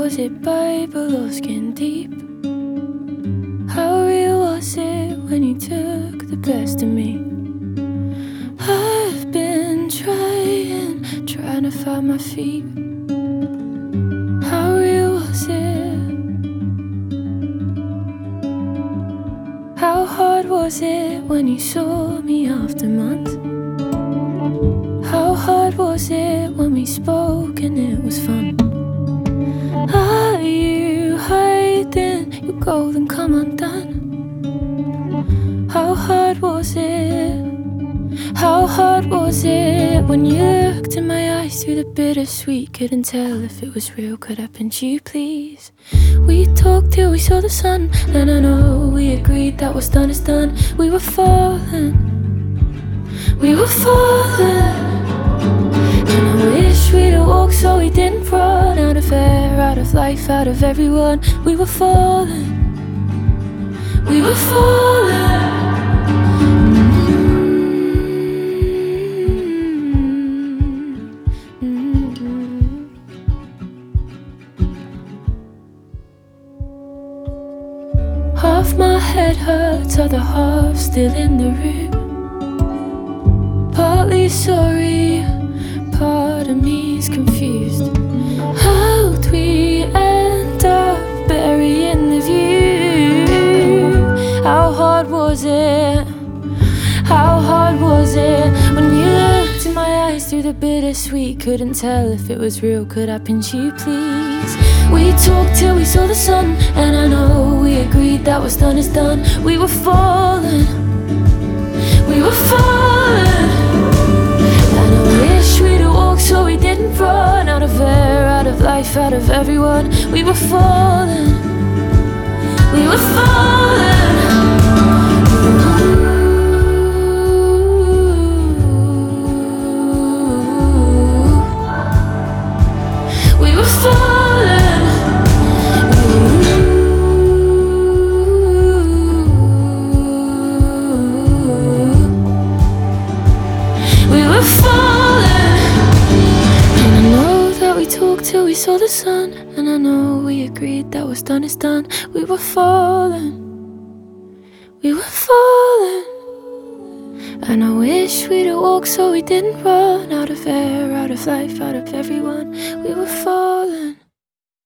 was it Bible or skin deep? How real was it when you took the best of me? I've been trying to find my feet. How real was it? How hard was it when you saw me after months? How hard was it when we spoke and it was fun? Are you hiding your golden come undone? How hard was it? How hard was it when you looked in my eyes through the bittersweet? Couldn't tell if it was real, could I pinch you please? We talked till we saw the sun, and I know we agreed that what's done is done. We were falling, we were falling, and I wish we'd have walked so we didn't run. Out of air, out of life, out of everyone. We were falling, we were falling. Half my head hurts, other half still in the room. Partly sorry, part of me's confused. How'd we end up burying the view? How hard was it? How hard was it when you looked in my eyes through the bittersweet? Couldn't tell if it was real, could I pinch you please? We talked till we saw the sun, and I know we agreed that what's done is done. We were falling, we were falling, and I wish we'd have walked so we didn't run. Out of air, out of life, out of everyone. We were falling, we were falling. We were falling. We were falling. And I know that we talked till we saw the sun, and I know we agreed that what's done is done. We were falling, we were falling, and I wish we'd have walked so we didn't run. Out of air, out of life, out of everyone. We were falling.